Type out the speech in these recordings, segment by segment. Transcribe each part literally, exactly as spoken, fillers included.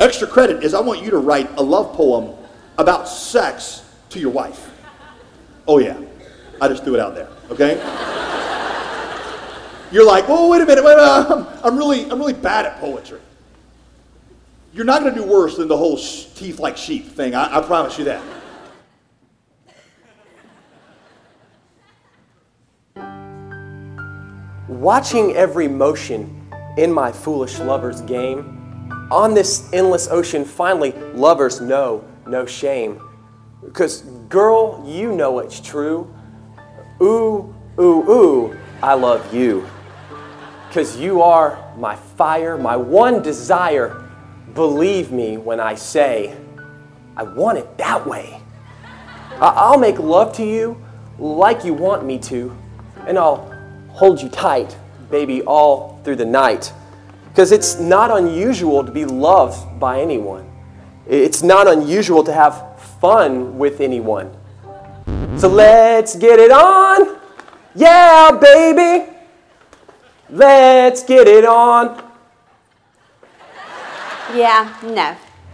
extra credit is I want you to write a love poem about sex to your wife. Oh yeah, I just threw it out there, okay? You're like, well, wait a minute, wait a minute. I'm, I'm really, I'm really bad at poetry. You're not going to do worse than the whole sh- teeth like sheep thing. I, I promise you that. Watching every motion in my foolish lover's game, on this endless ocean, finally, lovers know no shame. Because, girl, you know it's true. Ooh, ooh, ooh, I love you. Because you are my fire, my one desire. Believe me when I say, I want it that way. I- I'll make love to you like you want me to, and I'll hold you tight, baby, all through the night. Because it's not unusual to be loved by anyone. It's not unusual to have fun with anyone. So let's get it on. Yeah, baby. Let's get it on. Yeah, no.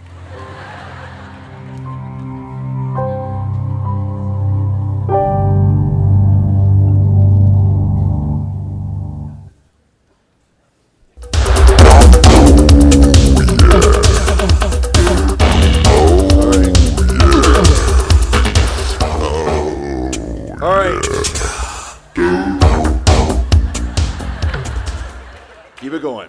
All right. Keep it going.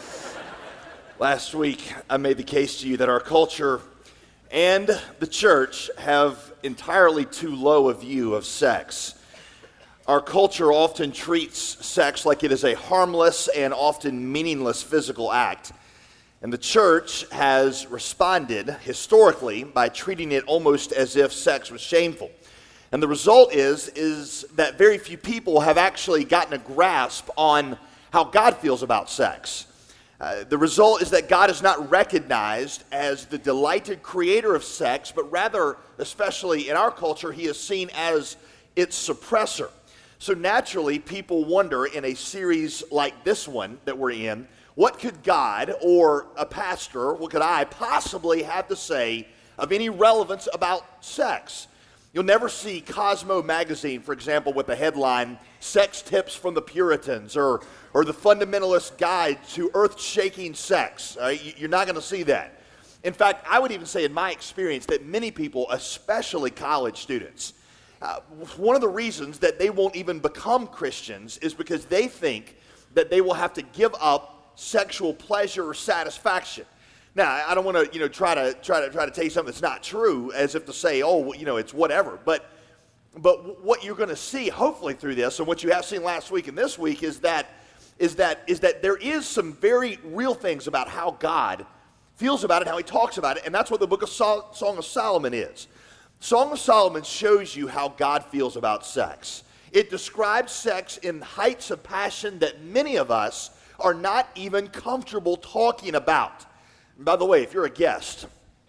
Last week, I made the case to you that our culture and the church have entirely too low a view of sex. Our culture often treats sex like it is a harmless and often meaningless physical act. And the church has responded historically by treating it almost as if sex was shameful. And the result is, is that very few people have actually gotten a grasp on how God feels about sex. Uh, the result is that God is not recognized as the delighted creator of sex, but rather, especially in our culture, he is seen as its suppressor. So naturally, people wonder in a series like this one that we're in, what could God or a pastor, what could I possibly have to say of any relevance about sex? You'll never see Cosmo magazine, for example, with the headline, Sex Tips from the Puritans, or, or The Fundamentalist Guide to Earth-Shaking Sex. Uh, you're not going to see that. In fact, I would even say in my experience that many people, especially college students, uh, one of the reasons that they won't even become Christians is because they think that they will have to give up sexual pleasure or satisfaction. Now, I don't want to, you know, try to try to try to tell you something that's not true, as if to say, oh, you know, it's whatever. But, but what you're going to see, hopefully, through this, and what you have seen last week and this week, is that is that is that there is some very real things about how God feels about it, how He talks about it, and that's what the book of Sol- Song of Solomon is. Song of Solomon shows you how God feels about sex. It describes sex in heights of passion that many of us are not even comfortable talking about. By the way, if you're a guest,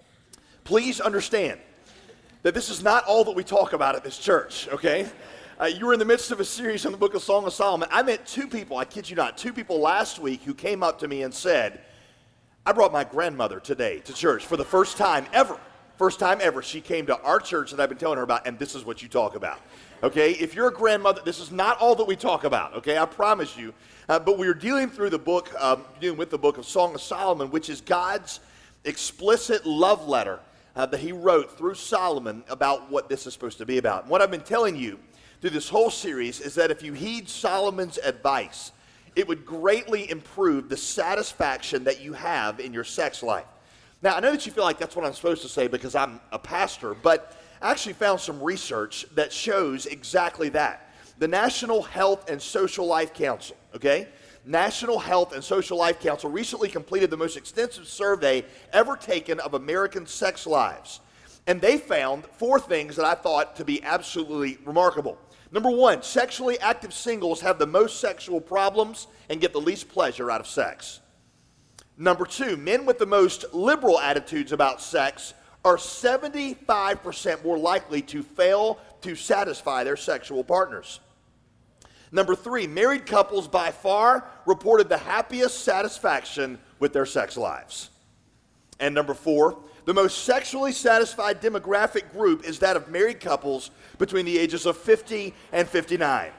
please understand that this is not all that we talk about at this church, okay? Uh, you were in the midst of a series on the book of Song of Solomon. I met two people, I kid you not, two people last week who came up to me and said, I brought my grandmother today to church for the first time ever. First time ever. She came to our church that I've been telling her about, and this is what you talk about. Okay, if you're a grandmother, this is not all that we talk about, okay, I promise you. Uh, but we're dealing through the book, um, dealing with the book of Song of Solomon, which is God's explicit love letter uh, that he wrote through Solomon about what this is supposed to be about. And what I've been telling you through this whole series is that if you heed Solomon's advice, it would greatly improve the satisfaction that you have in your sex life. Now, I know that you feel like that's what I'm supposed to say because I'm a pastor, but I actually found some research that shows exactly that. The National Health and Social Life Council, okay? National Health and Social Life Council recently completed the most extensive survey ever taken of American sex lives. And they found four things that I thought to be absolutely remarkable. Number one, sexually active singles have the most sexual problems and get the least pleasure out of sex. Number two, men with the most liberal attitudes about sex are seventy-five percent more likely to fail to satisfy their sexual partners. Number three, married couples by far reported the happiest satisfaction with their sex lives. And number four, the most sexually satisfied demographic group is that of married couples between the ages of fifty and fifty-nine.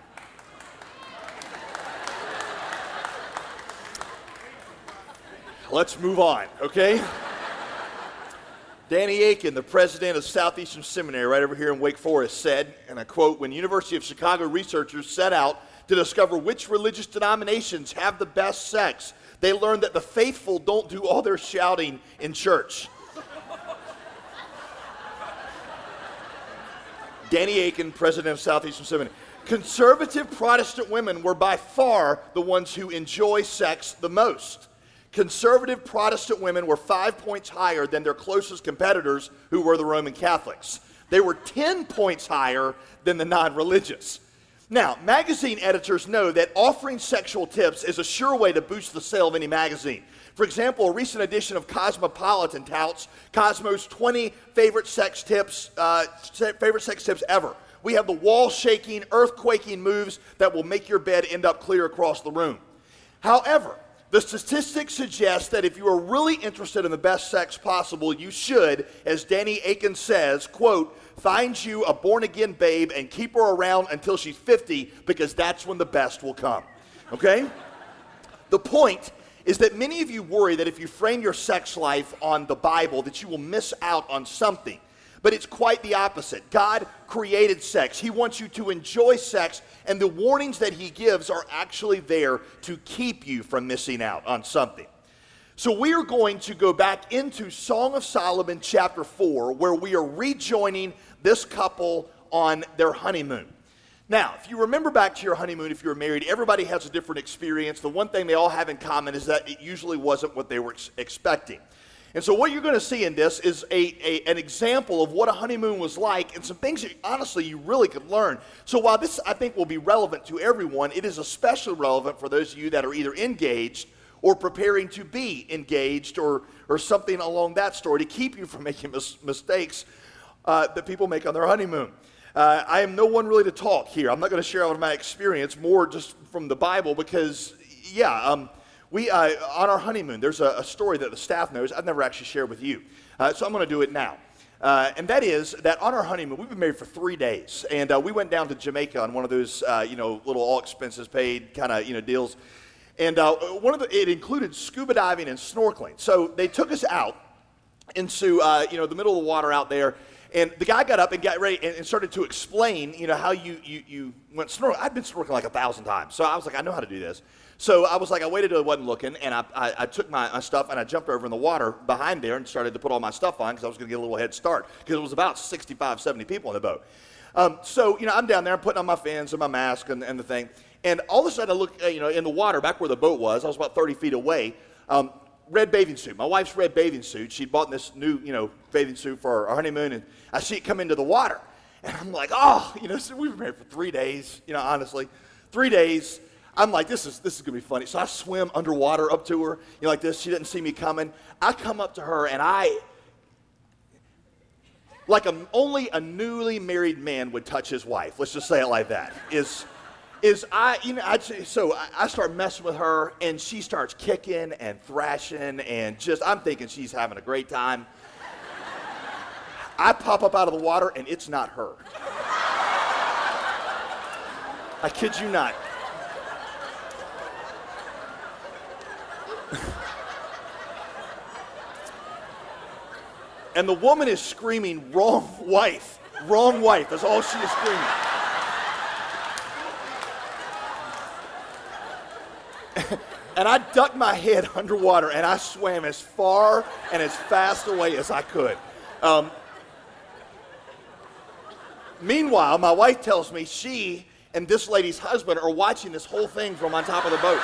Let's move on, okay? Danny Akin, the president of Southeastern Seminary right over here in Wake Forest, said, and I quote, "When University of Chicago researchers set out to discover which religious denominations have the best sex, they learned that the faithful don't do all their shouting in church." Danny Akin, president of Southeastern Seminary. Conservative Protestant women were by far the ones who enjoy sex the most. Conservative Protestant women were five points higher than their closest competitors, who were the Roman Catholics. They were ten points higher than the non-religious. Now, magazine editors know that offering sexual tips is a sure way to boost the sale of any magazine. For example, a recent edition of Cosmopolitan touts Cosmo's twenty favorite sex tips, uh, favorite sex tips ever. We have the wall-shaking, earth-quaking moves that will make your bed end up clear across the room. However, the statistics suggest that if you are really interested in the best sex possible, you should, as Danny Akin says, quote, "find you a born-again babe and keep her around until she's fifty, because that's when the best will come." Okay? The point is that many of you worry that if you frame your sex life on the Bible, that you will miss out on something. But it's quite the opposite. God created sex. He wants you to enjoy sex, and the warnings that he gives are actually there to keep you from missing out on something. So we are going to go back into Song of Solomon chapter four, where we are rejoining this couple on their honeymoon. Now, if you remember back to your honeymoon, if you were married, everybody has a different experience. The one thing they all have in common is that it usually wasn't what they were ex- expecting. And so what you're going to see in this is a, a, an example of what a honeymoon was like, and some things that, honestly, you really could learn. So while this, I think, will be relevant to everyone, it is especially relevant for those of you that are either engaged or preparing to be engaged, or, or something along that story, to keep you from making mis- mistakes uh, that people make on their honeymoon. Uh, I am no one really to talk here. I'm not going to share out of my experience, more just from the Bible, because, yeah, um, We, uh, on our honeymoon, there's a, a story that the staff knows I've never actually shared with you. Uh, so I'm going to do it now. Uh, and that is that on our honeymoon, we've been married for three days. And uh, we went down to Jamaica on one of those, uh, you know, little all expenses paid kind of, you know, deals. And uh, one of the, it included scuba diving and snorkeling. So they took us out into, uh, you know, the middle of the water out there. And the guy got up and got ready and, and started to explain, you know, how you, you, you went snorkeling. I'd been snorkeling like a thousand times. So I was like, I know how to do this. So I was like, I waited till it wasn't looking, and I, I, I took my, my stuff, and I jumped over in the water behind there and started to put all my stuff on, because I was going to get a little head start, because it was about sixty-five, seventy people in the boat. Um, so, you know, I'm down there, I'm putting on my fins and my mask and, and the thing, and all of a sudden I look, uh, you know, in the water, back where the boat was, I was about thirty feet away, um, red bathing suit. My wife's red bathing suit. She'd bought this new, you know, bathing suit for our honeymoon, and I see it come into the water. And I'm like, oh, you know, so we've been married for three days, you know, honestly. Three days. I'm like, this is this is going to be funny. So I swim underwater up to her, you know, like this. She didn't see me coming. I come up to her, and I, like a, only a newly married man would touch his wife. Let's just say it like that. Is, is I, you know, I, so I, I start messing with her, and she starts kicking and thrashing, and just, I'm thinking she's having a great time. I pop up out of the water, and it's not her. I kid you not. And the woman is screaming, "Wrong wife, wrong wife." That's all she is screaming. And I ducked my head underwater, and I swam as far and as fast away as I could. Um, meanwhile, my wife tells me she and this lady's husband are watching this whole thing from on top of the boat.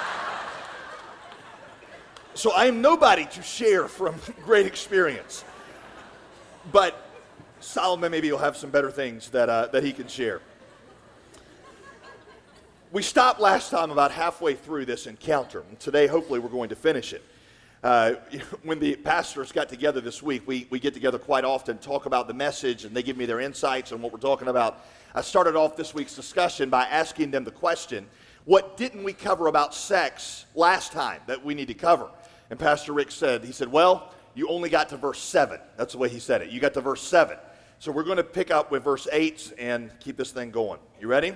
So I am nobody to share from great experience. But Solomon maybe will have some better things that, uh, that he can share. We stopped last time about halfway through this encounter. And today, hopefully, we're going to finish it. Uh, when the pastors got together this week, we, we get together quite often, talk about the message, and they give me their insights on what we're talking about. I started off this week's discussion by asking them the question, what didn't we cover about sex last time that we need to cover? And Pastor Rick said, he said, well, you only got to verse seven. That's the way he said it. You got to verse seven. So we're going to pick up with verse eight and keep this thing going. You ready?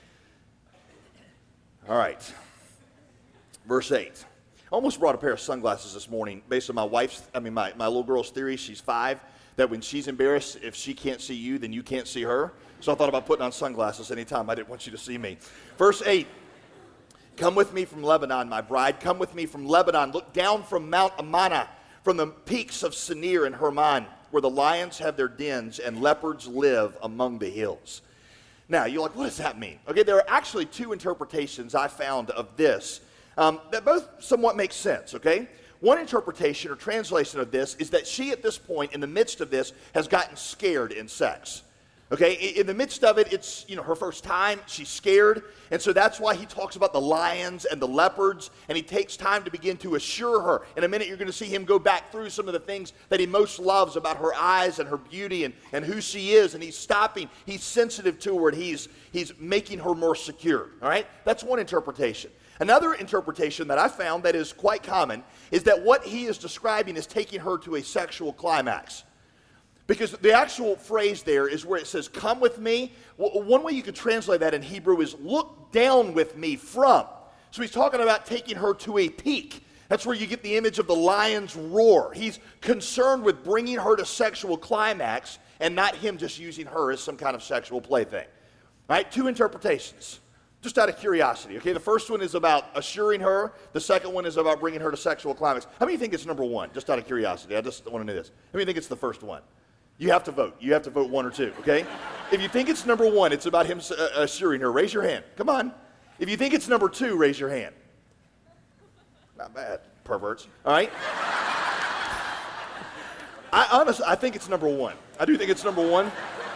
All right. Verse eight. I almost brought a pair of sunglasses this morning based on my wife's, I mean, my, my little girl's theory. She's five, that when she's embarrassed, if she can't see you, then you can't see her. So I thought about putting on sunglasses anytime I didn't want you to see me. Verse eight. Come with me from Lebanon, my bride. Come with me from Lebanon. Look down from Mount Amana, from the peaks of Senir and Hermon, where the lions have their dens and leopards live among the hills. Now, you're like, what does that mean? Okay, there are actually two interpretations I found of this um, that both somewhat make sense, okay? One interpretation or translation of this is that she, at this point, in the midst of this, has gotten scared in sex. Okay, in the midst of it, it's, you know, her first time, she's scared, and so that's why he talks about the lions and the leopards, and he takes time to begin to assure her. In a minute, you're going to see him go back through some of the things that he most loves about her eyes and her beauty and, and who she is, and he's stopping, he's sensitive to her, and he's, he's making her more secure, all right? That's one interpretation. Another interpretation that I found that is quite common is that what he is describing is taking her to a sexual climax. Because the actual phrase there is where it says, come with me. Well, one way you could translate that in Hebrew is look down with me from. So he's talking about taking her to a peak. That's where you get the image of the lion's roar. He's concerned with bringing her to sexual climax and not him just using her as some kind of sexual plaything. All right, two interpretations, just out of curiosity. Okay, the first one is about assuring her. The second one is about bringing her to sexual climax. How many think it's number one, just out of curiosity? I just want to know this. How many think it's the first one? You have to vote. You have to vote one or two, okay? If you think it's number one, it's about him uh, assuring her. Raise your hand. Come on. If you think it's number two, raise your hand. Not bad, perverts. All right? I honestly, I think it's number one. I do think it's number one.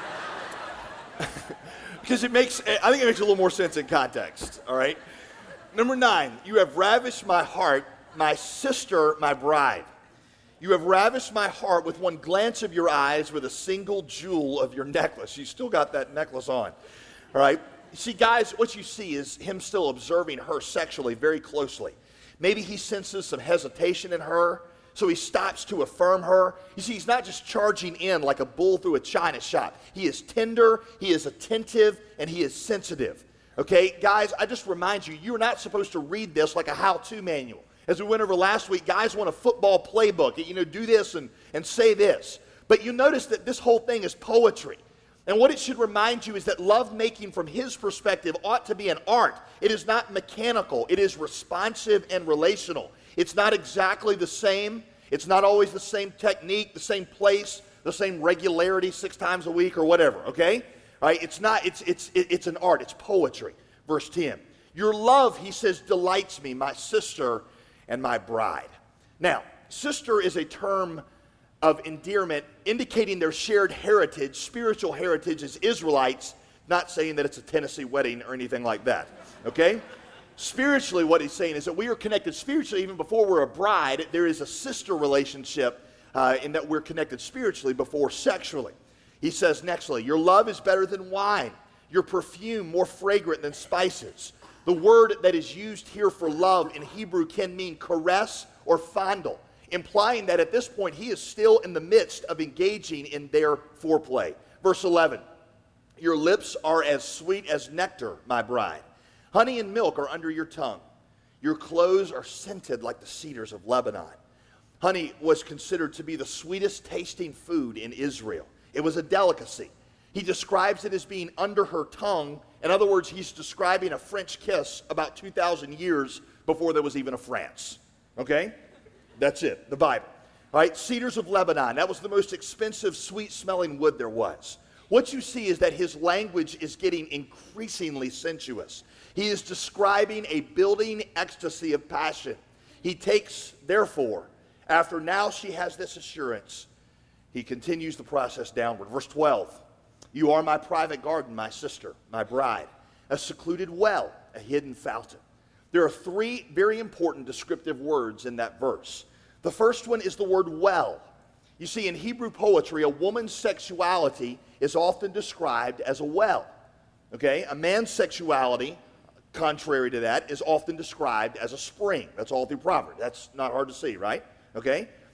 Because it makes, I think it makes a little more sense in context, all right? Number nine, you have ravished my heart, my sister, my bride. You have ravished my heart with one glance of your eyes, with a single jewel of your necklace. You still got that necklace on, all right? See, guys, what you see is him still observing her sexually very closely. Maybe he senses some hesitation in her, so he stops to affirm her. You see, he's not just charging in like a bull through a china shop. He is tender, he is attentive, and he is sensitive. Okay, guys, I just remind you, you're not supposed to read this like a how-to manual. As we went over last week, guys want a football playbook. You know, do this and, and say this. But you notice that this whole thing is poetry. And what it should remind you is that lovemaking from his perspective ought to be an art. It is not mechanical. It is responsive and relational. It's not exactly the same. It's not always the same technique, the same place, the same regularity six times a week or whatever, okay? All right, it's not, it's, it's, it's an art. It's poetry. Verse ten. Your love, he says, delights me, my sister and my bride. Now, sister is a term of endearment indicating their shared heritage, spiritual heritage as Israelites, not saying that it's a Tennessee wedding or anything like that, okay? Spiritually, what he's saying is that we are connected spiritually even before we're a bride. There is a sister relationship uh, in that we're connected spiritually before sexually. He says nextly, your love is better than wine, your perfume more fragrant than spices. The word that is used here for love in Hebrew can mean caress or fondle, implying that at this point he is still in the midst of engaging in their foreplay. Verse eleven, your lips are as sweet as nectar, my bride. Honey and milk are under your tongue. Your clothes are scented like the cedars of Lebanon. Honey was considered to be the sweetest tasting food in Israel. It was a delicacy. He describes it as being under her tongue. In other words, he's describing a French kiss about two thousand years before there was even a France. Okay? That's it, the Bible. All right, cedars of Lebanon. That was the most expensive, sweet-smelling wood there was. What you see is that his language is getting increasingly sensuous. He is describing a building ecstasy of passion. He takes, therefore, after now she has this assurance, he continues the process downward. Verse twelve. You are my private garden, my sister, my bride, a secluded well, a hidden fountain. There are three very important descriptive words in that verse. The first one is the word well. You see, in Hebrew poetry, a woman's sexuality is often described as a well. Okay? A man's sexuality, contrary to that, is often described as a spring. That's all through Proverbs. That's not hard to see, right? Okay?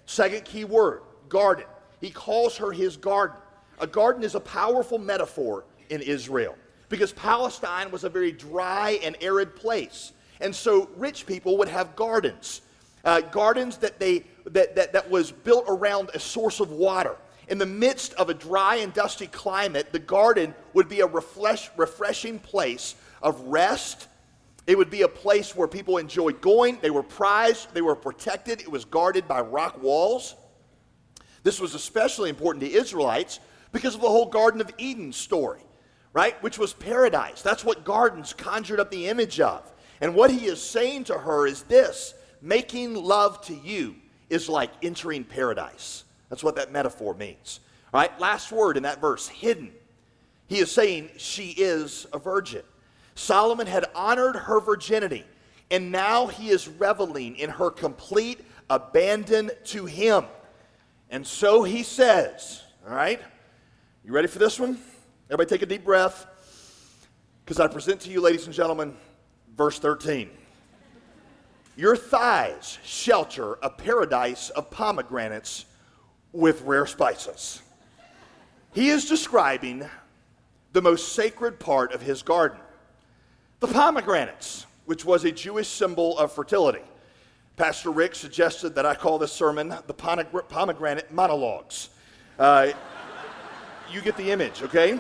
Second key word, garden. He calls her his garden. A garden is a powerful metaphor in Israel because Palestine was a very dry and arid place. And so rich people would have gardens, uh, gardens that, they, that, that, that was built around a source of water. In the midst of a dry and dusty climate, the garden would be a refresh, refreshing place of rest. It would be a place where people enjoyed going. They were prized. They were protected. It was guarded by rock walls. This was especially important to Israelites because of the whole Garden of Eden story, right? Which was paradise. That's what gardens conjured up the image of. And what he is saying to her is this: making love to you is like entering paradise. That's what that metaphor means. All right, last word in that verse, hidden. He is saying she is a virgin. Solomon had honored her virginity, and now he is reveling in her complete abandon to him. And so he says, all right, you ready for this one? Everybody take a deep breath, because I present to you, ladies and gentlemen, verse thirteen. Your thighs shelter a paradise of pomegranates with rare spices. He is describing the most sacred part of his garden, the pomegranates, which was a Jewish symbol of fertility. Pastor Rick suggested that I call this sermon the pomegranate monologues. Uh, you get the image, okay?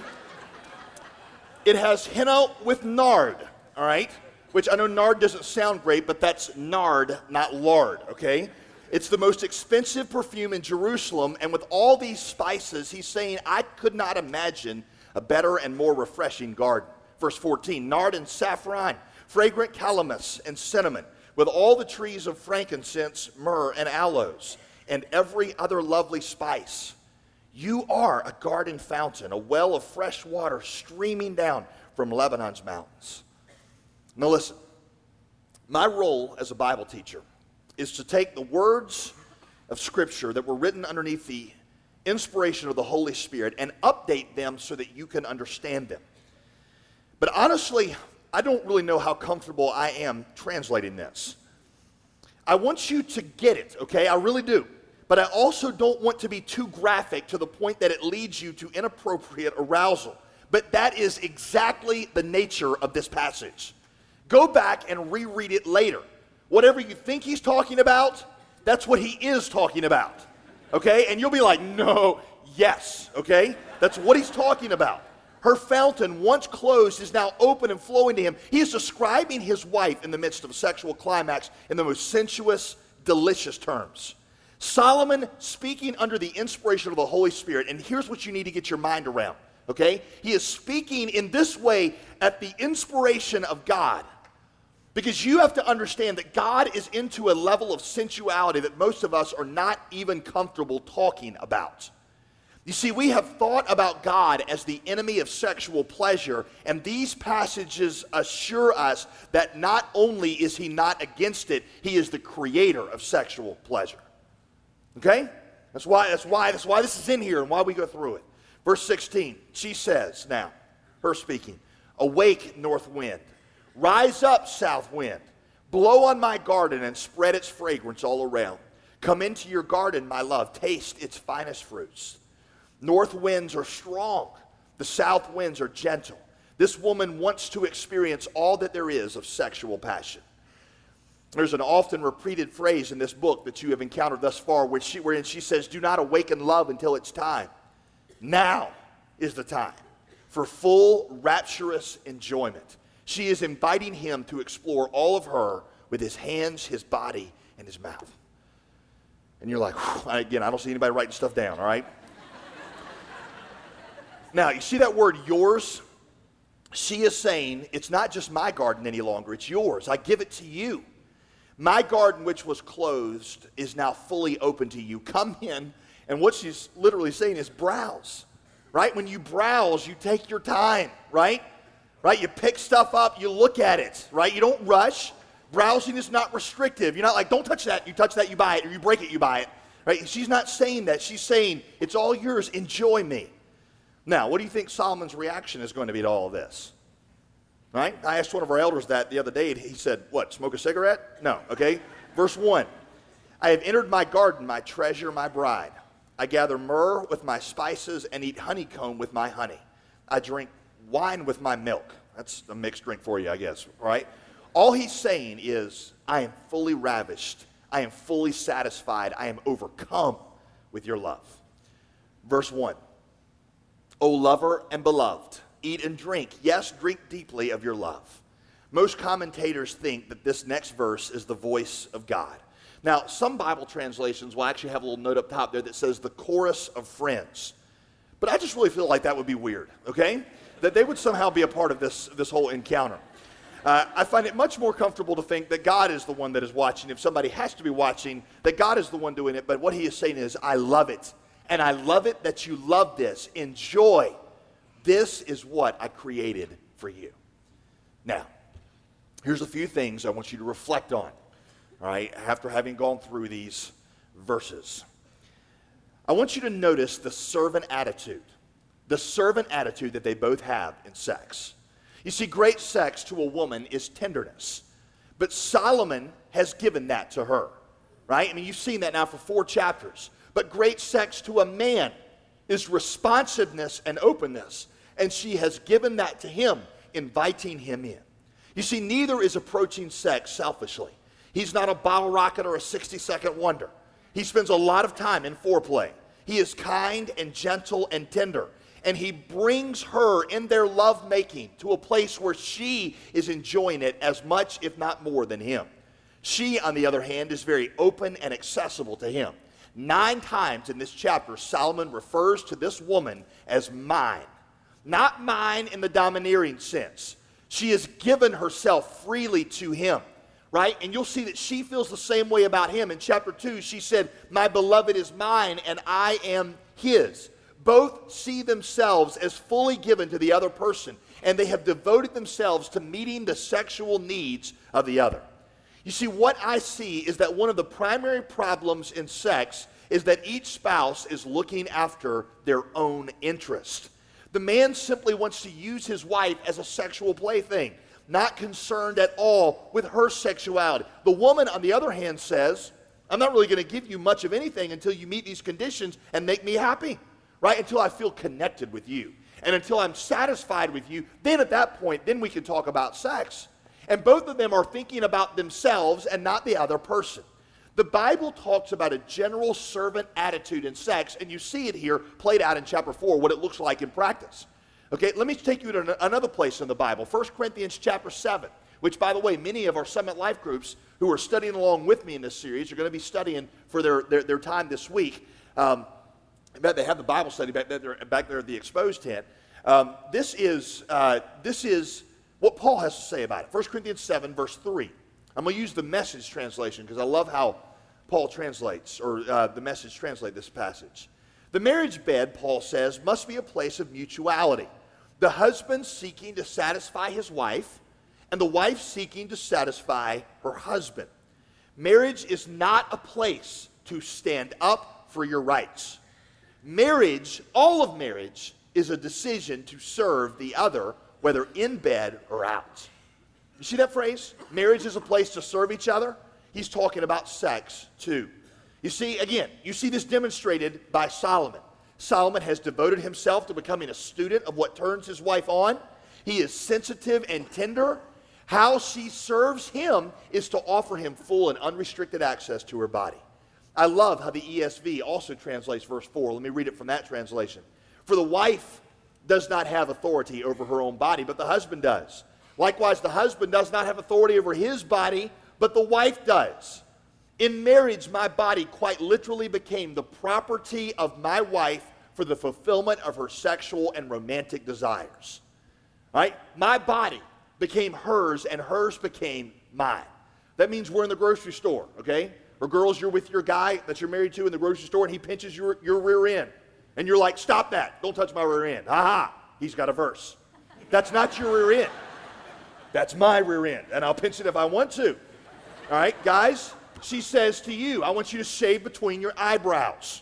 It has henna with nard, all right? Which I know nard doesn't sound great, but that's nard, not lard, okay? It's the most expensive perfume in Jerusalem, and with all these spices, he's saying, I could not imagine a better and more refreshing garden. Verse fourteen, nard and saffron, fragrant calamus and cinnamon, with all the trees of frankincense, myrrh, and aloes, and every other lovely spice. You are a garden fountain, a well of fresh water streaming down from Lebanon's mountains. Now listen, my role as a Bible teacher is to take the words of Scripture that were written underneath the inspiration of the Holy Spirit and update them so that you can understand them. But honestly, I don't really know how comfortable I am translating this. I want you to get it, okay? I really do. But I also don't want to be too graphic to the point that it leads you to inappropriate arousal. But that is exactly the nature of this passage. Go back and reread it later. Whatever you think he's talking about, that's what he is talking about, okay? And you'll be like, no, yes, okay? That's what he's talking about. Her fountain, once closed, is now open and flowing to him. He is describing his wife in the midst of a sexual climax in the most sensuous, delicious terms. Solomon speaking under the inspiration of the Holy Spirit, and here's what you need to get your mind around, okay? He is speaking in this way at the inspiration of God. Because you have to understand that God is into a level of sensuality that most of us are not even comfortable talking about. You see, we have thought about God as the enemy of sexual pleasure, and these passages assure us that not only is he not against it, he is the creator of sexual pleasure. Okay? That's why, that's why, that's why this is in here and why we go through it. Verse sixteen, she says now, her speaking, awake, north wind. Rise up, south wind. Blow on my garden and spread its fragrance all around. Come into your garden, my love. Taste its finest fruits. North winds are strong. The south winds are gentle. This woman wants to experience all that there is of sexual passion. There's an often repeated phrase in this book that you have encountered thus far where she, wherein she says, do not awaken love until it's time. Now is the time for full rapturous enjoyment. She is inviting him to explore all of her with his hands, his body, and his mouth. And you're like, again, I don't see anybody writing stuff down, all right? Now, you see that word yours? She is saying, it's not just my garden any longer, it's yours. I give it to you. My garden, which was closed, is now fully open to you. Come in, and what she's literally saying is browse, right? When you browse, you take your time, right? Right? You pick stuff up, you look at it, right? You don't rush. Browsing is not restrictive. You're not like, don't touch that. You touch that, you buy it. Or you break it, you buy it. Right? She's not saying that. She's saying, it's all yours. Enjoy me. Now, what do you think Solomon's reaction is going to be to all of this? Right? I asked one of our elders that the other day, and he said, what, smoke a cigarette? No, okay? Verse one. I have entered my garden, my treasure, my bride. I gather myrrh with my spices and eat honeycomb with my honey. I drink wine with my milk. That's a mixed drink for you, I guess, right? All he's saying is, I am fully ravished. I am fully satisfied. I am overcome with your love. Verse one, O lover and beloved, eat and drink. Yes, drink deeply of your love. Most commentators think that this next verse is the voice of God. Now, some Bible translations will actually have a little note up top there that says the chorus of friends. But I just really feel like that would be weird, okay? That they would somehow be a part of this, this whole encounter. Uh, I find it much more comfortable to think that God is the one that is watching. If somebody has to be watching, that God is the one doing it. But what he is saying is, I love it. And I love it that you love this. Enjoy. This is what I created for you. Now, here's a few things I want you to reflect on, all right, after having gone through these verses. I want you to notice the servant attitude, the servant attitude that they both have in sex. You see, great sex to a woman is tenderness, but Solomon has given that to her, right? I mean, you've seen that now for four chapters. But great sex to a man is responsiveness and openness, and she has given that to him, inviting him in. You see, neither is approaching sex selfishly. He's not a bottle rocket or a sixty-second wonder. He spends a lot of time in foreplay. He is kind and gentle and tender, and he brings her in their lovemaking to a place where she is enjoying it as much, if not more, than him. She, on the other hand, is very open and accessible to him. Nine times in this chapter, Solomon refers to this woman as mine. Not mine in the domineering sense. She has given herself freely to him, right? And you'll see that she feels the same way about him. In chapter two, she said, my beloved is mine and I am his. Both see themselves as fully given to the other person, and they have devoted themselves to meeting the sexual needs of the other. You see, what I see is that one of the primary problems in sex is that each spouse is looking after their own interest. The man simply wants to use his wife as a sexual plaything, not concerned at all with her sexuality. The woman, on the other hand, says, I'm not really going to give you much of anything until you meet these conditions and make me happy, right? Until I feel connected with you. And until I'm satisfied with you, then at that point, then we can talk about sex. And both of them are thinking about themselves and not the other person. The Bible talks about a general servant attitude in sex, and you see it here played out in chapter four, what it looks like in practice. Okay, let me take you to another place in the Bible, First Corinthians chapter seven, which, by the way, many of our Summit Life groups who are studying along with me in this series are going to be studying for their, their, their time this week. Um, I bet they have the Bible study back there, back there at the exposed tent. Um, this is, uh, this is what Paul has to say about it. First Corinthians seven, verse three. I'm going to use the Message translation because I love how Paul translates, or uh, the Message translate this passage. The marriage bed, Paul says, must be a place of mutuality. The husband seeking to satisfy his wife, and the wife seeking to satisfy her husband. Marriage is not a place to stand up for your rights. Marriage, all of marriage, is a decision to serve the other, whether in bed or out. You see that phrase? Marriage is a place to serve each other. He's talking about sex too. You see, again, you see this demonstrated by Solomon. Solomon has devoted himself to becoming a student of what turns his wife on. He is sensitive and tender. How she serves him is to offer him full and unrestricted access to her body. I love how the E S V also translates verse four. Let me read it from that translation. For the wife does not have authority over her own body, but the husband does. Likewise, the husband does not have authority over his body, but the wife does. In marriage, my body quite literally became the property of my wife for the fulfillment of her sexual and romantic desires. Right? My body became hers, and hers became mine. That means we're in the grocery store, okay? Or girls, you're with your guy that you're married to in the grocery store, and he pinches your, your rear end. And you're like, stop that. Don't touch my rear end. Aha, he's got a verse. That's not your rear end. That's my rear end, and I'll pinch it if I want to. All right, guys, she says to you, I want you to shave between your eyebrows.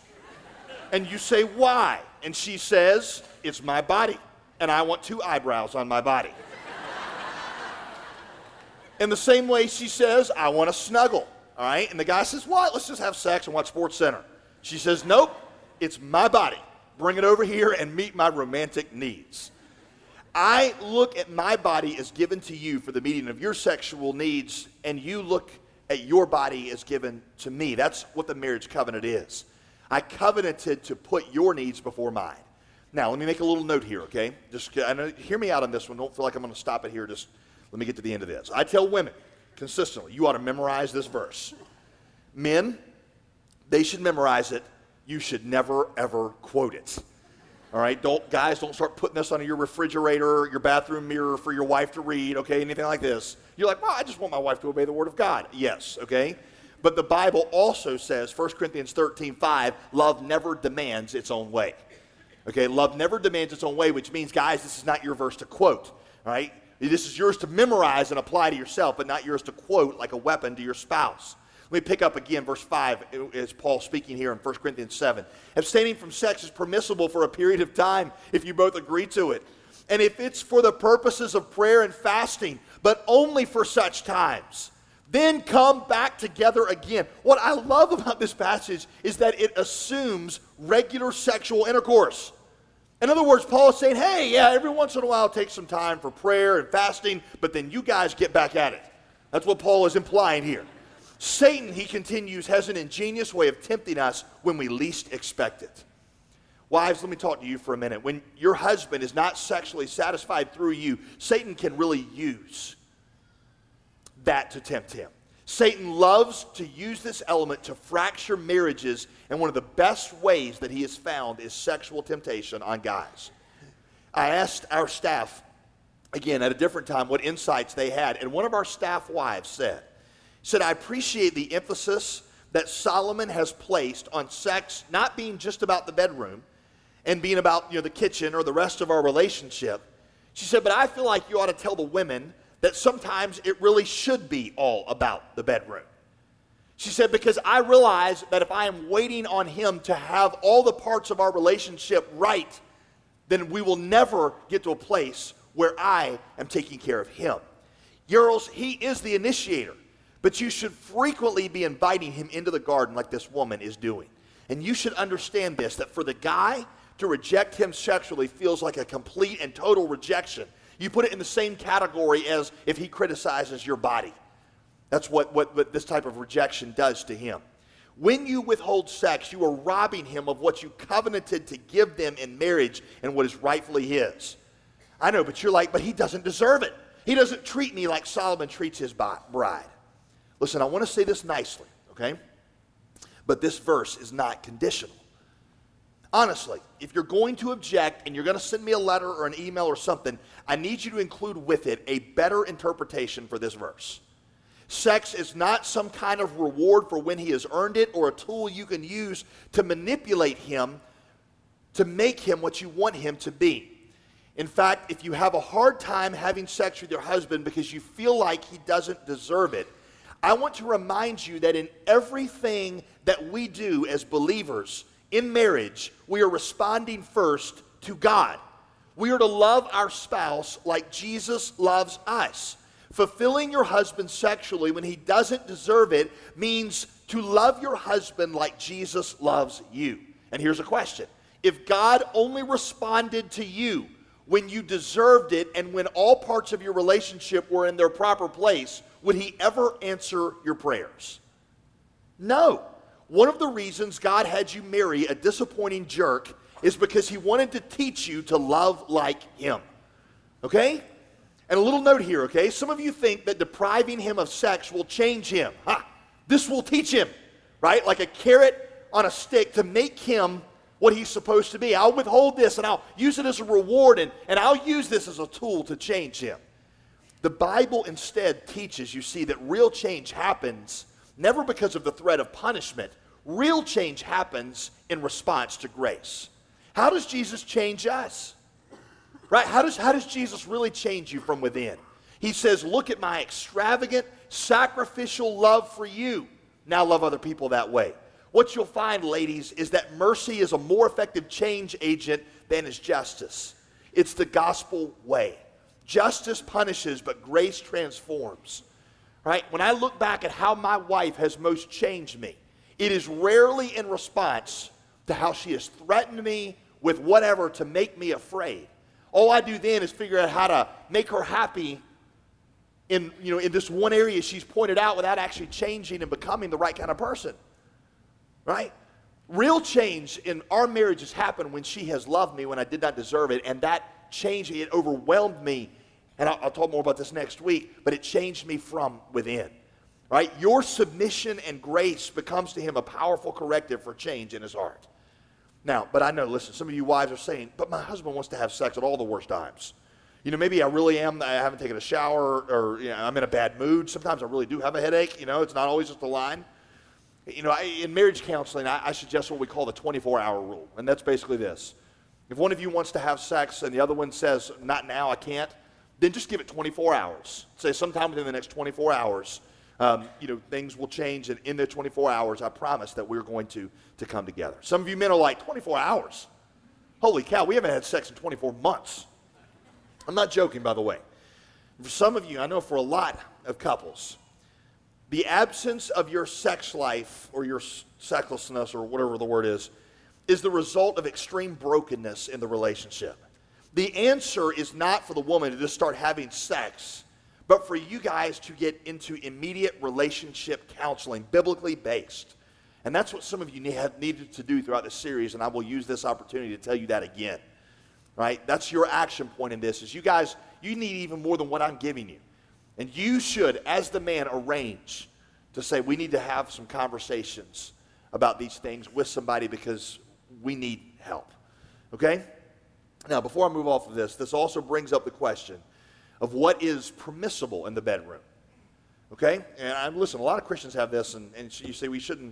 And you say, why? And she says, it's my body, and I want two eyebrows on my body. In the same way, she says, I want to snuggle. all right? And the guy says, what? Let's just have sex and watch Sports Center. She says, nope, it's my body. Bring it over here and meet my romantic needs. I look at my body as given to you for the meeting of your sexual needs, and you look at your body as given to me. That's what the marriage covenant is. I covenanted to put your needs before mine. Now, let me make a little note here, okay? Just I know, hear me out on this one. Don't feel like I'm going to stop it here. Just let me get to the end of this. I tell women consistently, you ought to memorize this verse. Men, they should memorize it. You should never, ever quote it. All right? Don't, guys, don't start putting this on your refrigerator, your bathroom mirror for your wife to read, okay? Anything like this. You're like, well, I just want my wife to obey the word of God. Yes, okay? But the Bible also says, First Corinthians thirteen five, love never demands its own way. Okay, love never demands its own way, which means, guys, this is not your verse to quote, all right? This is yours to memorize and apply to yourself, but not yours to quote like a weapon to your spouse. Let me pick up again verse five as Paul speaking here in First Corinthians seven. Abstaining from sex is permissible for a period of time if you both agree to it. And if it's for the purposes of prayer and fasting, but only for such times, then come back together again. What I love about this passage is that it assumes regular sexual intercourse. In other words, Paul is saying, hey, yeah, every once in a while take some time for prayer and fasting, but then you guys get back at it. That's what Paul is implying here. Satan, he continues, has an ingenious way of tempting us when we least expect it. Wives, let me talk to you for a minute. When your husband is not sexually satisfied through you, Satan can really use that to tempt him. Satan loves to use this element to fracture marriages, and one of the best ways that he has found is sexual temptation on guys. I asked our staff, again, at a different time, what insights they had, and one of our staff wives said, said, I appreciate the emphasis that Solomon has placed on sex not being just about the bedroom and being about, you know, the kitchen or the rest of our relationship. She said, but I feel like you ought to tell the women that sometimes it really should be all about the bedroom. She said, because I realize that if I am waiting on him to have all the parts of our relationship right, then we will never get to a place where I am taking care of him. Girls, he is the initiator, but you should frequently be inviting him into the garden like this woman is doing. And you should understand this, that for the guy to reject him sexually feels like a complete and total rejection. You put it in the same category as if he criticizes your body. That's what, what, what this type of rejection does to him. When you withhold sex, you are robbing him of what you covenanted to give them in marriage and what is rightfully his. I know, but you're like, but he doesn't deserve it. He doesn't treat me like Solomon treats his bride. Listen, I want to say this nicely, okay? But this verse is not conditional. Honestly, if you're going to object and you're going to send me a letter or an email or something, I need you to include with it a better interpretation for this verse. Sex is not some kind of reward for when he has earned it or a tool you can use to manipulate him to make him what you want him to be. In fact, if you have a hard time having sex with your husband because you feel like he doesn't deserve it, I want to remind you that in everything that we do as believers in marriage, we are responding first to God. We are to love our spouse like Jesus loves us. Fulfilling your husband sexually when he doesn't deserve it means to love your husband like Jesus loves you. And here's a question. If God only responded to you when you deserved it and when all parts of your relationship were in their proper place, would he ever answer your prayers? No. One of the reasons God had you marry a disappointing jerk is because he wanted to teach you to love like him. Okay? And a little note here, okay? Some of you think that depriving him of sex will change him. Ha! This will teach him, right? Like a carrot on a stick to make him what he's supposed to be. I'll withhold this and I'll use it as a reward and, and I'll use this as a tool to change him. The Bible instead teaches, you see, that real change happens never because of the threat of punishment. Real change happens in response to grace. How does Jesus change us? Right? How does, how does Jesus really change you from within? He says, look at my extravagant, sacrificial love for you. Now love other people that way. What you'll find, ladies, is that mercy is a more effective change agent than is justice. It's the gospel way. Justice punishes, but grace transforms. right? When I look back at how my wife has most changed me, it is rarely in response to how she has threatened me with whatever to make me afraid. All I do then is figure out how to make her happy in, you know, in this one area she's pointed out without actually changing and becoming the right kind of person, right? Real change in our marriage has happened when she has loved me when I did not deserve it, and that change, it overwhelmed me, and I'll, I'll talk more about this next week, but it changed me from within, right? Your submission and grace becomes to him a powerful corrective for change in his heart. Now, but I know, listen, some of you wives are saying, but my husband wants to have sex at all the worst times. You know, maybe I really am, I haven't taken a shower, or you know, I'm in a bad mood. Sometimes I really do have a headache, you know, it's not always just a line. You know, I, in marriage counseling, I, I suggest what we call the twenty-four hour rule, and that's basically this. If one of you wants to have sex and the other one says, not now, I can't, then just give it twenty-four hours. Say sometime within the next twenty-four hours, um, you know, things will change, and in the twenty-four hours, I promise that we're going to, to come together. Some of you men are like, twenty-four hours? Holy cow, we haven't had sex in twenty-four months. I'm not joking, by the way. For some of you, I know for a lot of couples, the absence of your sex life or your sexlessness or whatever the word is, is the result of extreme brokenness in the relationship. The answer is not for the woman to just start having sex, but for you guys to get into immediate relationship counseling, biblically based. And that's what some of you need, have needed to do throughout this series, and I will use this opportunity to tell you that again. Right? That's your action point in this, is you guys, you need even more than what I'm giving you. And you should, as the man, arrange to say, we need to have some conversations about these things with somebody because we need help. Okay? Now, before I move off of this, this also brings up the question of what is permissible in the bedroom. Okay? And I, listen, a lot of Christians have this, and, and you say we shouldn't.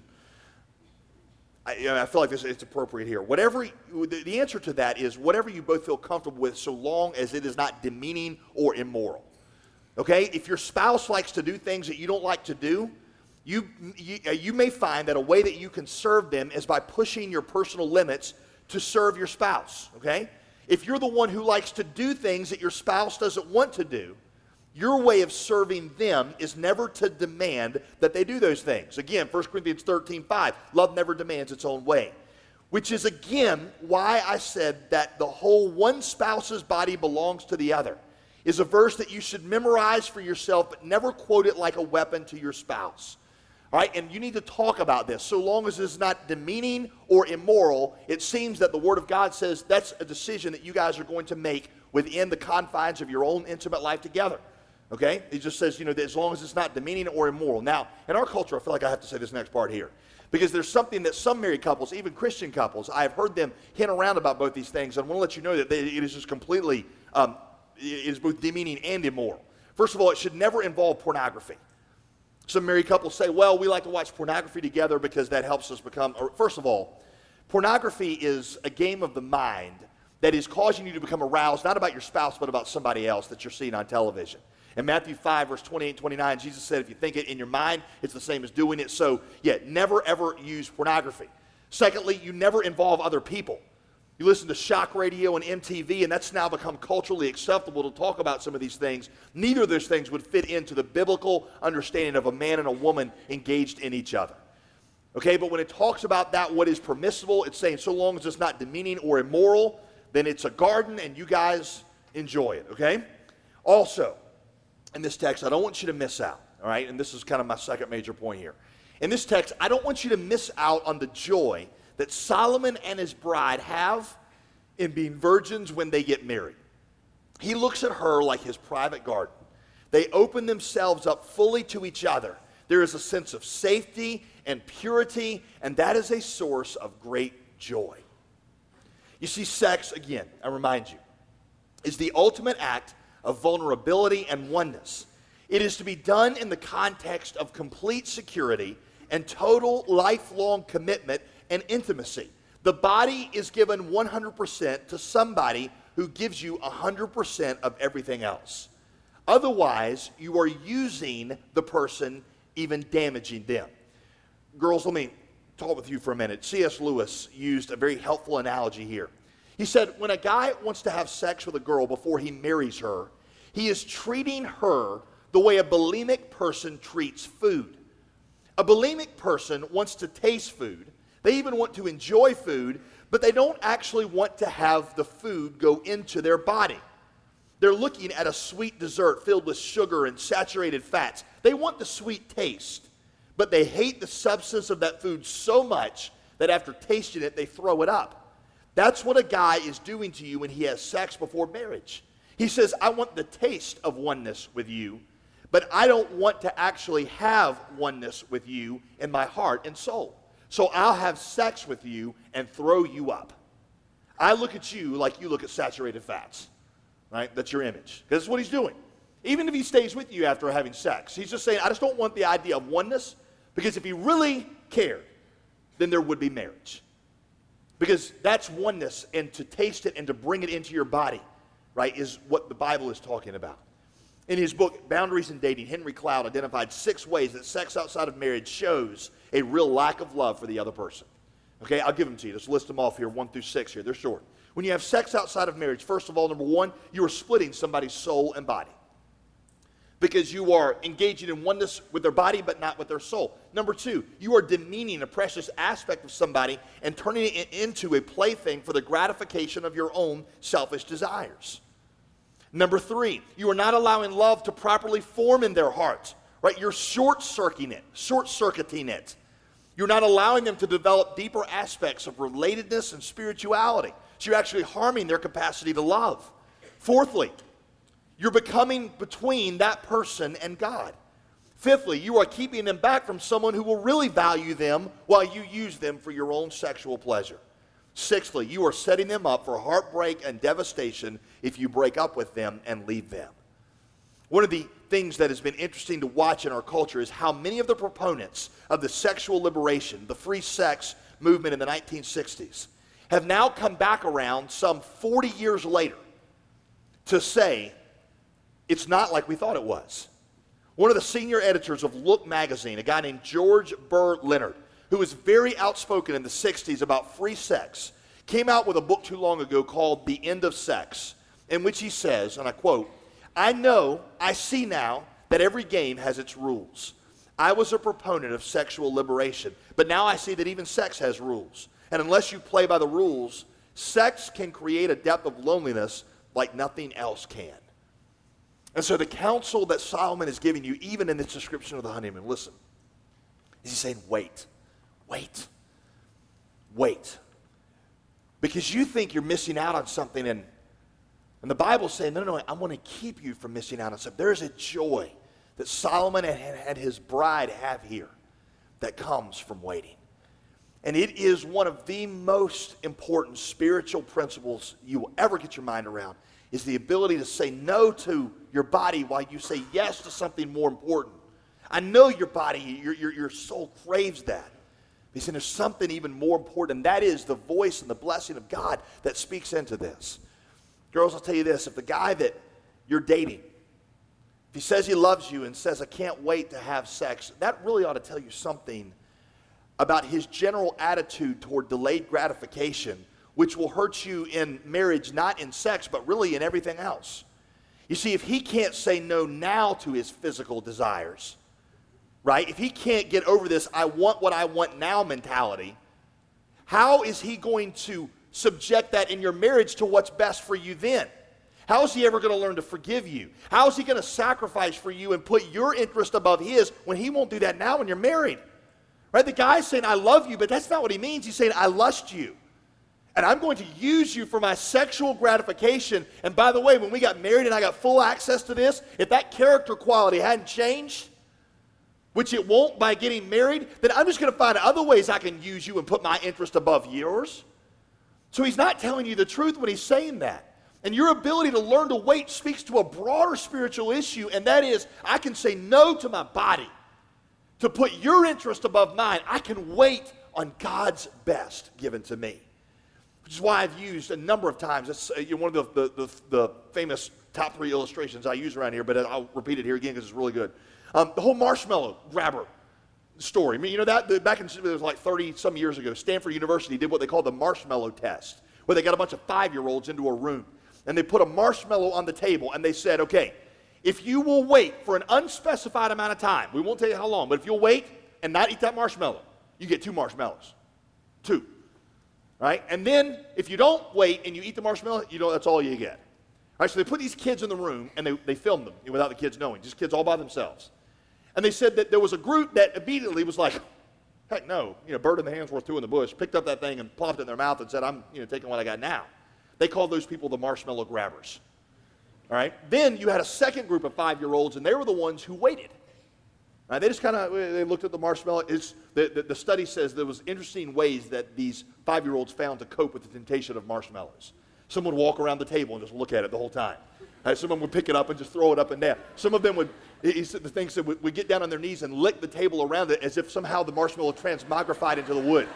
I, you know, I feel like this, it's appropriate here. Whatever, the, the answer to that is whatever you both feel comfortable with, so long as it is not demeaning or immoral. Okay? If your spouse likes to do things that you don't like to do, you, you, you may find that a way that you can serve them is by pushing your personal limits to serve your spouse. Okay? If you're the one who likes to do things that your spouse doesn't want to do, your way of serving them is never to demand that they do those things. Again, First Corinthians thirteen five, love never demands its own way. Which is, again, why I said that the whole one spouse's body belongs to the other. Is a verse that you should memorize for yourself, but never quote it like a weapon to your spouse. All right, and you need to talk about this. So long as it's not demeaning or immoral, it seems that the Word of God says that's a decision that you guys are going to make within the confines of your own intimate life together. Okay? It just says, you know, that as long as it's not demeaning or immoral. Now, in our culture, I feel like I have to say this next part here. Because there's something that some married couples, even Christian couples, I have heard them hint around about both these things. And I want to let you know that they, it is just completely, um, it is both demeaning and immoral. First of all, it should never involve pornography. Some married couples say, well, we like to watch pornography together because that helps us become, or first of all, pornography is a game of the mind that is causing you to become aroused, not about your spouse, but about somebody else that you're seeing on television. In Matthew five, verse twenty-eight and twenty-nine, Jesus said, if you think it in your mind, it's the same as doing it. So, yeah, never, ever use pornography. Secondly, you never involve other people. You listen to shock radio and M T V, and that's now become culturally acceptable to talk about some of these things. Neither of those things would fit into the biblical understanding of a man and a woman engaged in each other. Okay, but when it talks about that, what is permissible, it's saying so long as it's not demeaning or immoral, then it's a garden and you guys enjoy it, okay? Also, in this text, I don't want you to miss out, all right? And this is kind of my second major point here. In this text, I don't want you to miss out on the joy that Solomon and his bride have in being virgins when they get married. He looks at her like his private garden. They open themselves up fully to each other. There is a sense of safety and purity, and that is a source of great joy. You see, sex, again, I remind you, is the ultimate act of vulnerability and oneness. It is to be done in the context of complete security and total lifelong commitment and intimacy. The body is given one hundred percent to somebody who gives you one hundred percent of everything else. Otherwise, you are using the person, even damaging them. Girls, let me talk with you for a minute. C S Lewis used a very helpful analogy here. He said, when a guy wants to have sex with a girl before he marries her, he is treating her the way a bulimic person treats food. A bulimic person wants to taste food. They even want to enjoy food, but they don't actually want to have the food go into their body. They're looking at a sweet dessert filled with sugar and saturated fats. They want the sweet taste, but they hate the substance of that food so much that after tasting it, they throw it up. That's what a guy is doing to you when he has sex before marriage. He says, I want the taste of oneness with you, but I don't want to actually have oneness with you in my heart and soul. So I'll have sex with you and throw you up. I look at you like you look at saturated fats, right? That's your image. Because that's what he's doing. Even if he stays with you after having sex, he's just saying, I just don't want the idea of oneness, because if he really cared, then there would be marriage. Because that's oneness, and to taste it and to bring it into your body, right, is what the Bible is talking about. In his book, Boundaries in Dating, Henry Cloud identified six ways that sex outside of marriage shows a real lack of love for the other person. Okay, I'll give them to you. Let's list them off here, one through six here. They're short. When you have sex outside of marriage, first of all, number one, you are splitting somebody's soul and body. Because you are engaging in oneness with their body, but not with their soul. Number two, you are demeaning a precious aspect of somebody and turning it into a plaything for the gratification of your own selfish desires. Number three, you are not allowing love to properly form in their hearts, right? You're short-circuiting it, short-circuiting it. You're not allowing them to develop deeper aspects of relatedness and spirituality. So you're actually harming their capacity to love. Fourthly, you're becoming between that person and God. Fifthly, you are keeping them back from someone who will really value them while you use them for your own sexual pleasure. Sixthly, you are setting them up for heartbreak and devastation if you break up with them and leave them. One of the things that has been interesting to watch in our culture is how many of the proponents of the sexual liberation, the free sex movement in the nineteen sixties, have now come back around some forty years later to say, it's not like we thought it was. One of the senior editors of Look magazine, a guy named George Burr Leonard, who was very outspoken in the sixties about free sex, came out with a book too long ago called The End of Sex, in which he says, and I quote, I know, I see now that every game has its rules. I was a proponent of sexual liberation, but now I see that even sex has rules. And unless you play by the rules, sex can create a depth of loneliness like nothing else can. And so the counsel that Solomon is giving you, even in this description of the honeymoon, listen, is he's saying, wait, wait, wait. Because you think you're missing out on something, and, and the Bible's saying, no, no, no, I want to keep you from missing out on something. There is a joy that Solomon and, and his bride have here that comes from waiting. And it is one of the most important spiritual principles you will ever get your mind around, is the ability to say no to your body while you say yes to something more important. I know your body, your, your, your soul craves that. He's saying there's something even more important, and that is the voice and the blessing of God that speaks into this. Girls, I'll tell you this, if the guy that you're dating, if he says he loves you and says, I can't wait to have sex, that really ought to tell you something about his general attitude toward delayed gratification, which will hurt you in marriage, not in sex, but really in everything else. You see, if he can't say no now to his physical desires, right? If he can't get over this, I want what I want now mentality, how is he going to subject that in your marriage to what's best for you then? How is he ever going to learn to forgive you? How is he going to sacrifice for you and put your interest above his when he won't do that now when you're married? Right? The guy's saying, I love you, but that's not what he means. He's saying, I lust you. And I'm going to use you for my sexual gratification. And by the way, when we got married and I got full access to this, if that character quality hadn't changed, which it won't by getting married, then I'm just going to find other ways I can use you and put my interest above yours. So he's not telling you the truth when he's saying that. And your ability to learn to wait speaks to a broader spiritual issue, and that is, I can say no to my body to put your interest above mine. I can wait on God's best given to me. Which is why I've used a number of times, it's uh, one of the, the, the, the famous top three illustrations I use around here, but I'll repeat it here again because it's really good. Um, the whole marshmallow grabber story. I mean, you know that? The, back in, it was like thirty some years ago, Stanford University did what they called the marshmallow test, where they got a bunch of five-year-olds into a room, and they put a marshmallow on the table, and they said, okay, if you will wait for an unspecified amount of time, we won't tell you how long, but if you'll wait and not eat that marshmallow, you get two marshmallows. Two. Right? And then if you don't wait and you eat the marshmallow, you know that's all you get. All right, so they put these kids in the room and they, they filmed them without the kids knowing, just kids all by themselves. And they said that there was a group that immediately was like, heck no, you know, bird in the hand's worth two in the bush, picked up that thing and plopped it in their mouth and said, I'm you know, taking what I got now. They called those people the marshmallow grabbers. All right? Then you had a second group of five-year-olds, and they were the ones who waited. Right? They just kind of, they looked at the marshmallow. It's, the, the, the study says there was interesting ways that these five-year-olds found to cope with the temptation of marshmallows. Some would walk around the table and just look at it the whole time. Right? Some of them would pick it up and just throw it up and down. Some of them would, he said, the thing said, would, would get down on their knees and lick the table around it as if somehow the marshmallow transmogrified into the wood.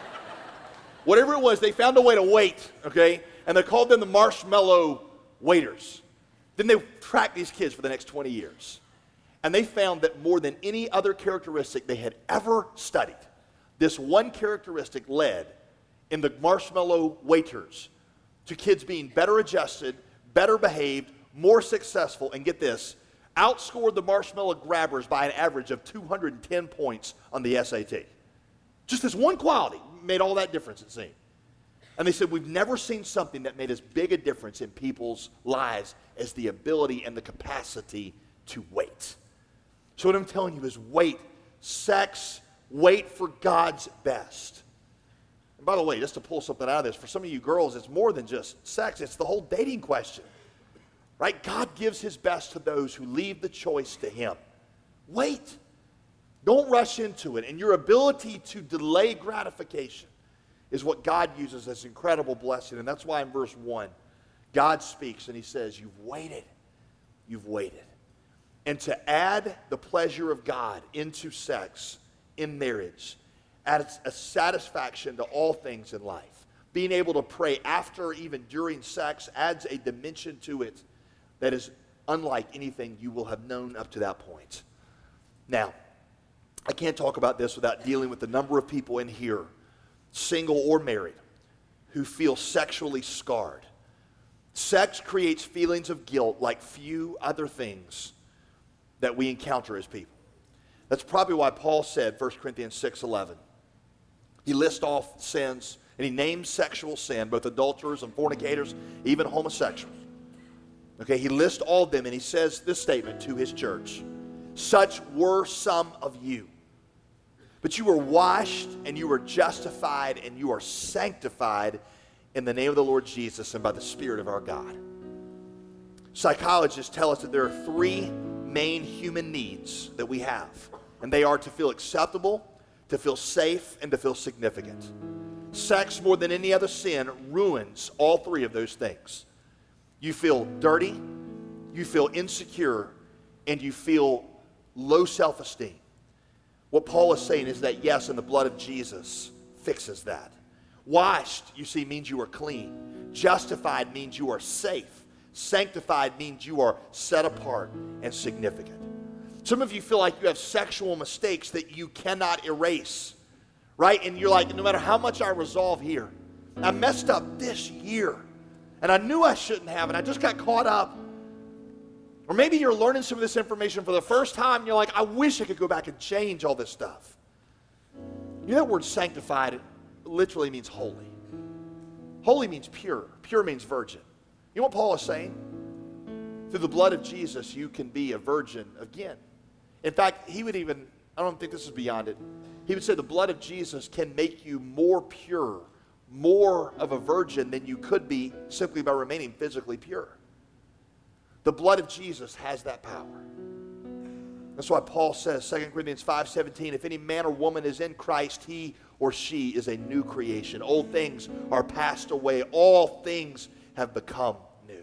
Whatever it was, they found a way to wait, okay? And they called them the marshmallow waiters. Then they tracked these kids for the next twenty years. And they found that more than any other characteristic they had ever studied, this one characteristic led in the marshmallow waiters to kids being better adjusted, better behaved, more successful, and get this, outscored the marshmallow grabbers by an average of two hundred ten points on the S A T. Just this one quality made all that difference, it seemed. And they said, we've never seen something that made as big a difference in people's lives as the ability and the capacity to wait. So what I'm telling you is wait. Sex, wait for God's best. And by the way, just to pull something out of this, for some of you girls, it's more than just sex. It's the whole dating question. Right? God gives his best to those who leave the choice to him. Wait. Don't rush into it. And your ability to delay gratification is what God uses as incredible blessing. And that's why in verse one, God speaks and he says, you've waited. You've waited. And to add the pleasure of God into sex in marriage adds a satisfaction to all things in life. Being able to pray after or even during sex adds a dimension to it that is unlike anything you will have known up to that point. Now, I can't talk about this without dealing with the number of people in here, single or married, who feel sexually scarred. Sex creates feelings of guilt like few other things that we encounter as people. That's probably why Paul said, First Corinthians six eleven, he lists off sins, and he names sexual sin, both adulterers and fornicators, even homosexuals. Okay, he lists all of them, and he says this statement to his church, such were some of you. But you were washed, and you were justified, and you are sanctified in the name of the Lord Jesus and by the Spirit of our God. Psychologists tell us that there are three main human needs that we have, and they are to feel acceptable, to feel safe, and to feel significant. Sex, more than any other sin, ruins all three of those things. You feel dirty, you feel insecure, and you feel low self-esteem. What Paul is saying is that, yes, and the blood of Jesus fixes that. Washed, you see, means you are clean. Justified means you are safe. Sanctified means you are set apart and significant. Some of you feel like you have sexual mistakes that you cannot erase, right? And you're like, no matter how much I resolve here, I messed up this year, and I knew I shouldn't have, and I just got caught up. Or maybe you're learning some of this information for the first time, and you're like, I wish I could go back and change all this stuff. You know that word sanctified, it literally means holy. Holy means pure. Pure means virgin. You know what Paul is saying? Through the blood of Jesus, you can be a virgin again. In fact, he would even, I don't think this is beyond it, he would say the blood of Jesus can make you more pure, more of a virgin than you could be simply by remaining physically pure. The blood of Jesus has that power. That's why Paul says, Second Corinthians five seventeen, if any man or woman is in Christ, he or she is a new creation. Old things are passed away. All things have become new.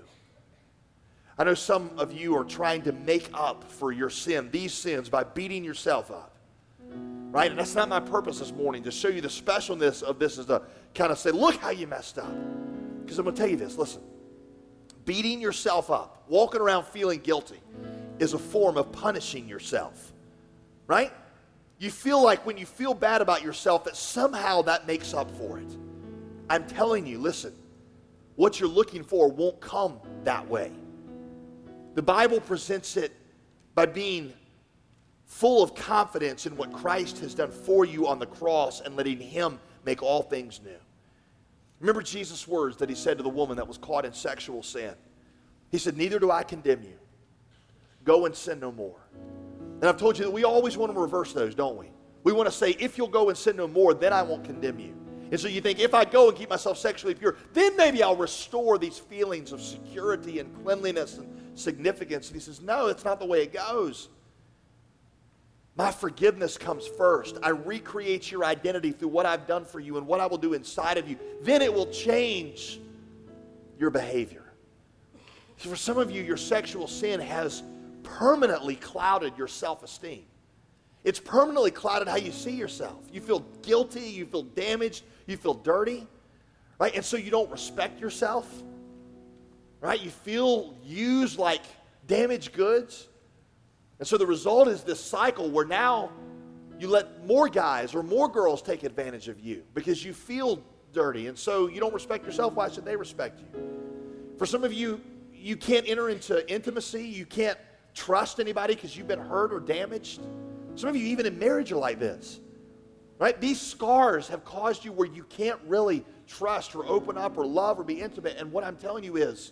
I know some of you are trying to make up for your sin, these sins, by beating yourself up. Right? And that's not my purpose this morning, to show you the specialness of this, is to kind of say, look how you messed up. Because I'm going to tell you this, listen. Beating yourself up, walking around feeling guilty, is a form of punishing yourself. Right? You feel like when you feel bad about yourself that somehow that makes up for it. I'm telling you, listen, what you're looking for won't come that way. The Bible presents it by being full of confidence in what Christ has done for you on the cross and letting him make all things new. Remember Jesus' words that he said to the woman that was caught in sexual sin. He said, neither do I condemn you. Go and sin no more. And I've told you that we always want to reverse those, don't we? We want to say, if you'll go and sin no more, then I won't condemn you. And so you think, if I go and keep myself sexually pure, then maybe I'll restore these feelings of security and cleanliness and significance. And he says, no, it's not the way it goes. My forgiveness comes first. I recreate your identity through what I've done for you and what I will do inside of you. Then it will change your behavior. See, for some of you, your sexual sin has permanently clouded your self-esteem. It's permanently clouded how you see yourself. You feel guilty, you feel damaged, you feel dirty, right? And so you don't respect yourself, right? You feel used like damaged goods. And so the result is this cycle where now you let more guys or more girls take advantage of you because you feel dirty. And so you don't respect yourself. Why should they respect you? For some of you, you can't enter into intimacy. You can't trust anybody because you've been hurt or damaged. Some of you, even in marriage, are like this, right? These scars have caused you where you can't really trust or open up or love or be intimate. And what I'm telling you is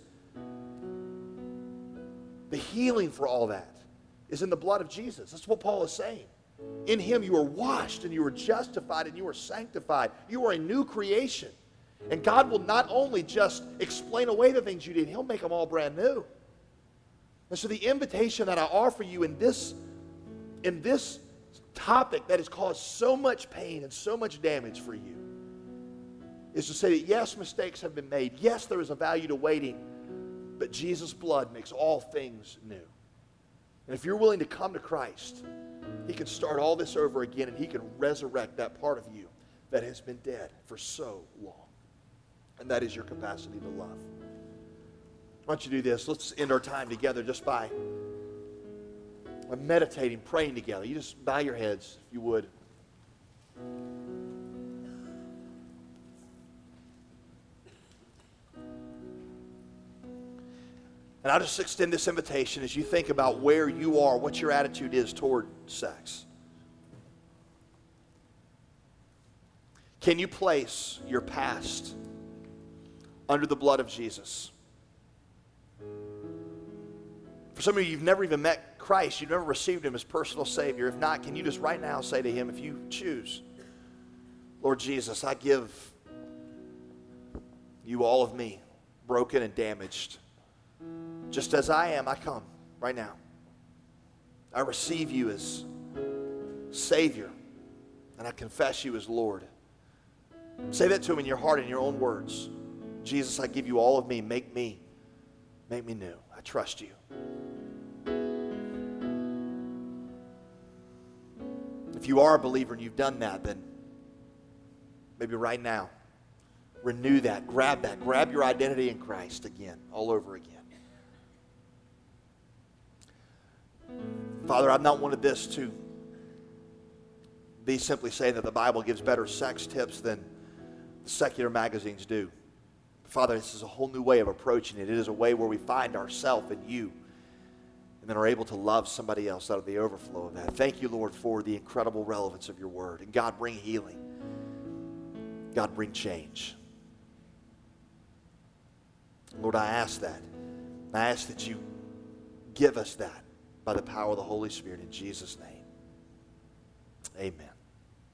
the healing for all that is in the blood of Jesus. That's what Paul is saying. In him you are washed and you are justified and you are sanctified. You are a new creation. And God will not only just explain away the things you did, he'll make them all brand new. And so the invitation that I offer you in this, in this topic that has caused so much pain and so much damage for you is to say that yes, mistakes have been made. Yes, there is a value to waiting, but Jesus' blood makes all things new. And if you're willing to come to Christ, he can start all this over again and he can resurrect that part of you that has been dead for so long. And that is your capacity to love. Why don't you do this? Let's end our time together just by meditating, praying together. You just bow your heads, if you would. And I'll just extend this invitation as you think about where you are, what your attitude is toward sex. Can you place your past under the blood of Jesus? For some of you, you've never even met Christ. You've never received him as personal Savior. If not, can you just right now say to him, if you choose, Lord Jesus, I give you all of me, broken and damaged. Just as I am, I come right now. I receive you as Savior, and I confess you as Lord. Say that to him in your heart, in your own words. Jesus, I give you all of me. Make me, make me new. I trust you. If you are a believer and you've done that, then maybe right now, renew that, grab that, grab your identity in Christ again, all over again. Father, I've not wanted this to be simply saying that the Bible gives better sex tips than the secular magazines do. Father, this is a whole new way of approaching it. It is a way where we find ourselves in you and then are able to love somebody else out of the overflow of that. Thank you, Lord, for the incredible relevance of your word. And God, bring healing. God, bring change. Lord, I ask that. I ask that you give us that by the power of the Holy Spirit in Jesus' name. Amen.